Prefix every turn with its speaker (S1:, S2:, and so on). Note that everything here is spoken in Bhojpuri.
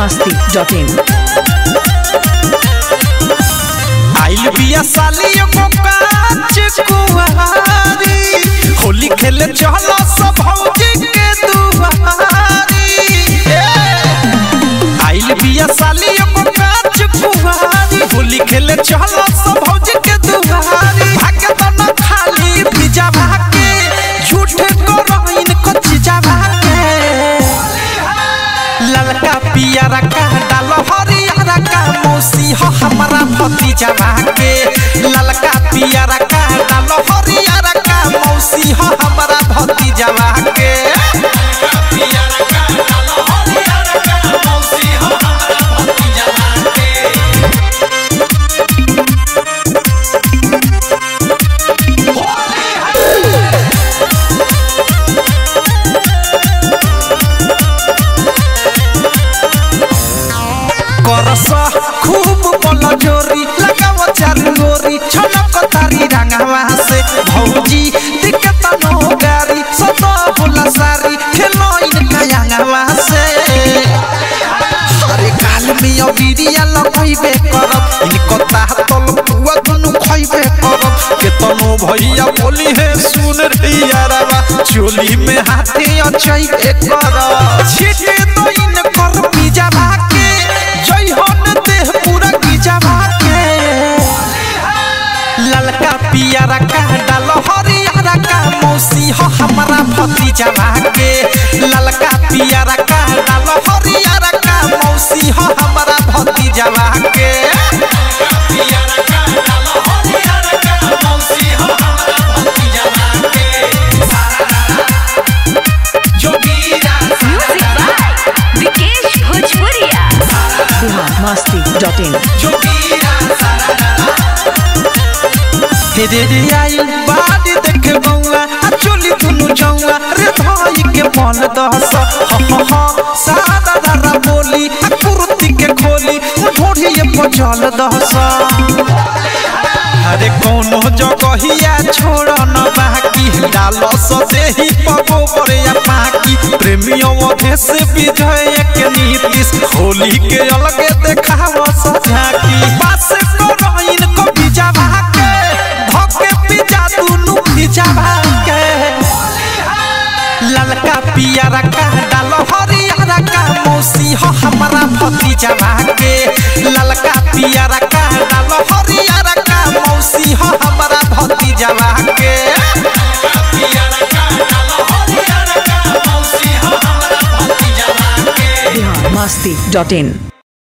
S1: biharmasti.in
S2: आइल बिया साली एगो काच कुंवारी होली खेले चलो सब भौजी के दुआरी। आइल बिया साली एगो काच कुंवारी होली खेले चलो सब भौजी के दुआरी। भागे तो न खाली पिजा भागे झूठे को रोइन को चिजा भागे। ललका पियरा का डालो हरियारा का मौसी हो हमारा भतीजा भागे। ललका पियरा का डालो हरियारा का मौसी हो हमारा भतीजा भागे। पियरा का डालो हरियारा का मौसी हो हमारा भतीजा भागे। करसा खूब बोलो जोरी लगाओ चारू गोरी छनक तारी रंगवा से भौजी दिक्कत न हो गारी सदा होला सारी खेलो इनका रंगवा से। अरे काल में अबिरिया लगइबे करब इनको तातल पुआ दुनु खइबे करब। केतनो भैया बोली है सुन रे यारवा चोली में हाथे अचइबे करब। छिटे तो इनकर पिजा भागे जय होन देह पूरा गिजा भागे। ललका पियरा का डालो हरियारा का मौसी हो हमारा भतीजा भागे। ललका पियरा का डालो हरियारा का मौसी हो हमारा भतीजा भागे। पियरा का डालो हरियारा का मौसी हो हमारा भतीजा भागे। जोगीरा
S1: म्यूजिक बाय विकेश भोजपुरिया biharmasti.in
S2: रे आई बाड़ी देखे बउआ चोली दुनु जउआ रे भाई के मन दहस सादा दादा बोली कुर्ती के खोली ढोढ़िए पचल दहस। अरे कोनो जगहिया छोड़ न बाकी डालो सदेही पगो परे या पाकी। प्रेमियों देश विजय के नीतीश होली के अलगे देखाव सझाकी। पास करो इनको पिजा भागे धके पिजा दुनु पिजा भागे। ललका पियरा का डालो हरियारा का मौसी हो हमारा भतीजा भागे। ललका पियरा का डालो हरियारा का मौसी हो हमारा भतीजा भागे। पियरा का डालो हरियारा का मौसी हो हमारा भतीजा भागे।
S1: biharmasti.in